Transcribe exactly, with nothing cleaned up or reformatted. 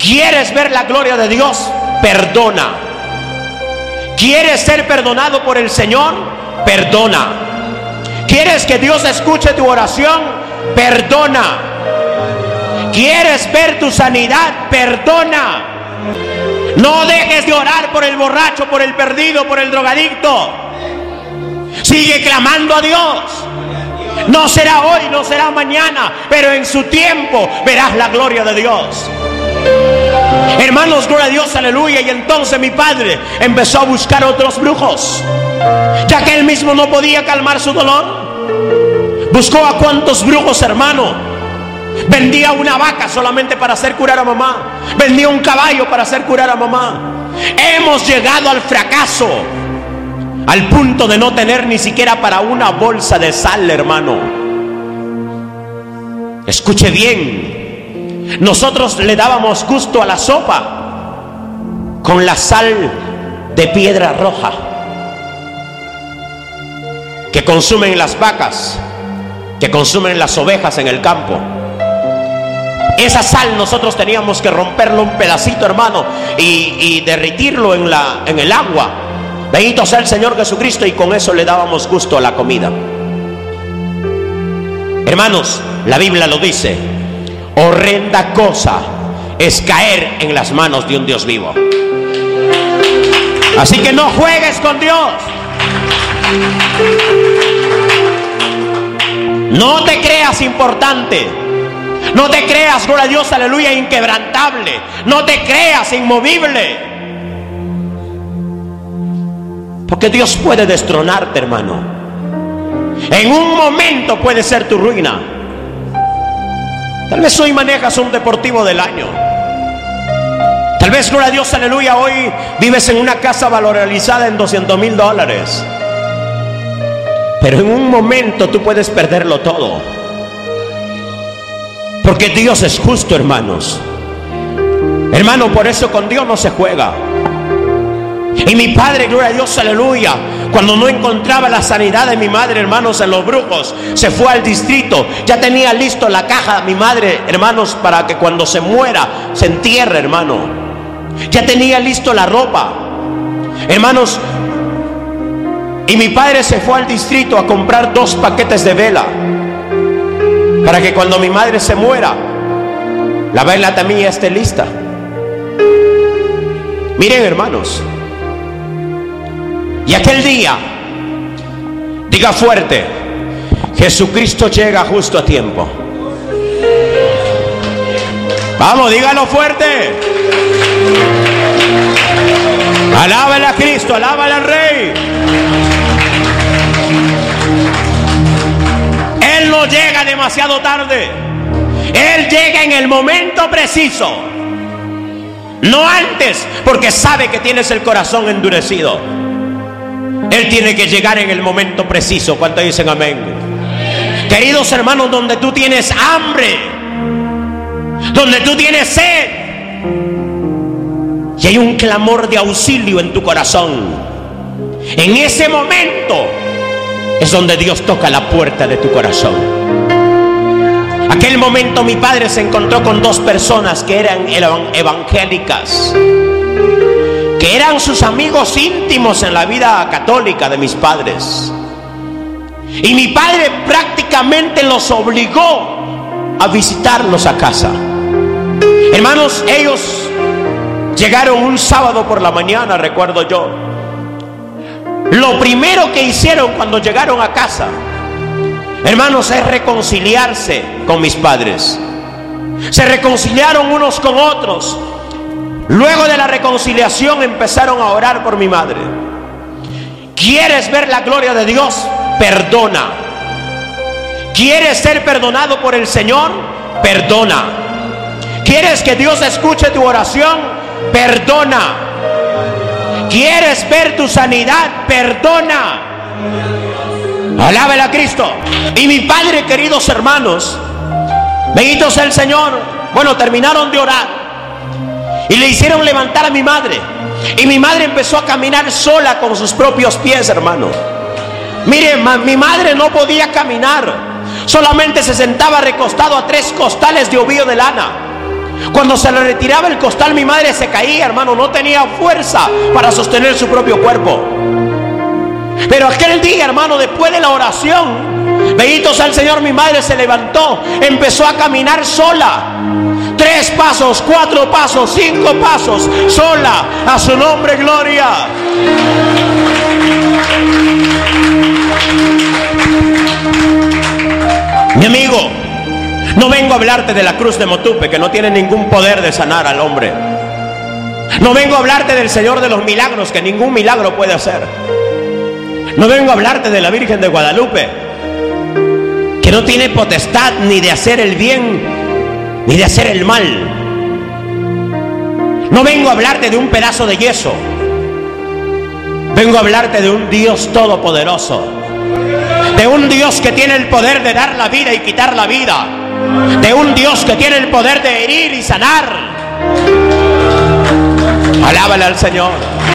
¿Quieres ver la gloria de Dios? Perdona. ¿Quieres ser perdonado por el Señor? Perdona. ¿Quieres que Dios escuche tu oración? Perdona. ¿Quieres ver tu sanidad? Perdona. No dejes de orar por el borracho, por el perdido, por el drogadicto. Sigue clamando a Dios. No será hoy, no será mañana, pero en su tiempo verás la gloria de Dios. Hermanos, gloria a Dios, aleluya. Y entonces mi padre empezó a buscar otros brujos, ya que él mismo no podía calmar su dolor. Buscó a cuantos brujos, hermano. Vendía una vaca solamente para hacer curar a mamá. Vendía un caballo para hacer curar a mamá. Hemos llegado al fracaso, al punto de no tener ni siquiera para una bolsa de sal, hermano. Escuche bien. Nosotros le dábamos gusto a la sopa con la sal de piedra roja que consumen las vacas, que consumen las ovejas en el campo. Esa sal nosotros teníamos que romperlo un pedacito, hermano, y, y derretirlo en, la, en el agua. Bendito sea el Señor Jesucristo, y con eso le dábamos gusto a la comida. Hermanos, la Biblia lo dice: horrenda cosa es caer en las manos de un Dios vivo. Así que no juegues con Dios. No te creas importante. No te creas, gloria a Dios, aleluya, inquebrantable. No te creas inmovible, porque Dios puede destronarte, hermano. En un momento puede ser tu ruina. Tal vez hoy manejas un deportivo del año. Tal vez, gloria a Dios, aleluya, hoy vives en una casa valorizada en doscientos mil dólares. Pero en un momento tú puedes perderlo todo. Porque Dios es justo, hermanos. Hermano, por eso con Dios no se juega. Y mi padre, gloria a Dios, aleluya, cuando no encontraba la sanidad de mi madre, hermanos, en los brujos, se fue al distrito. Ya tenía listo la caja mi madre, hermanos, para que cuando se muera se entierre, hermano. Ya tenía listo la ropa, hermanos. Y mi padre se fue al distrito a comprar dos paquetes de vela, para que cuando mi madre se muera, la vela también esté lista. Miren, hermanos, y aquel día, diga fuerte: Jesucristo llega justo a tiempo. Vamos, dígalo fuerte. Alábale a Cristo, alábale al Rey. Él no llega demasiado tarde. Él llega en el momento preciso, no antes, porque sabe que tienes el corazón endurecido. Él tiene que llegar en el momento preciso. ¿Cuántos dicen amén? Queridos hermanos, donde tú tienes hambre, donde tú tienes sed, y hay un clamor de auxilio en tu corazón, en ese momento es donde Dios toca la puerta de tu corazón. Aquel momento mi padre se encontró con dos personas que eran evangélicas, que eran sus amigos íntimos en la vida católica de mis padres. Y mi padre prácticamente los obligó a visitarlos a casa. Hermanos, ellos llegaron un sábado por la mañana, recuerdo yo. Lo primero que hicieron cuando llegaron a casa, hermanos, es reconciliarse con mis padres. Se reconciliaron unos con otros. Luego de la reconciliación empezaron a orar por mi madre. ¿Quieres ver la gloria de Dios? Perdona. ¿Quieres ser perdonado por el Señor? Perdona. ¿Quieres que Dios escuche tu oración? Perdona. ¿Quieres ver tu sanidad? Perdona. Alábala a Cristo. Y mi padre, queridos hermanos, bendito sea el Señor, bueno, terminaron de orar y le hicieron levantar a mi madre. Y mi madre empezó a caminar sola con sus propios pies, hermano. Miren, ma, mi madre no podía caminar. Solamente se sentaba recostado a tres costales de ovillo de lana. Cuando se le retiraba el costal, mi madre se caía, hermano, no tenía fuerza para sostener su propio cuerpo. Pero aquel día, hermano, después de la oración, bendito sea el Señor, mi madre se levantó, empezó a caminar sola. Tres pasos, cuatro pasos, cinco pasos, sola. A su nombre, gloria. Mi amigo, no vengo a hablarte de la cruz de Motupe, que no tiene ningún poder de sanar al hombre. No vengo a hablarte del Señor de los milagros, que ningún milagro puede hacer. No vengo a hablarte de la Virgen de Guadalupe, que no tiene potestad ni de hacer el bien ni de hacer el mal. No vengo a hablarte de un pedazo de yeso. Vengo a hablarte de un Dios todopoderoso, de un Dios que tiene el poder de dar la vida y quitar la vida, de un Dios que tiene el poder de herir y sanar. Alábale al Señor.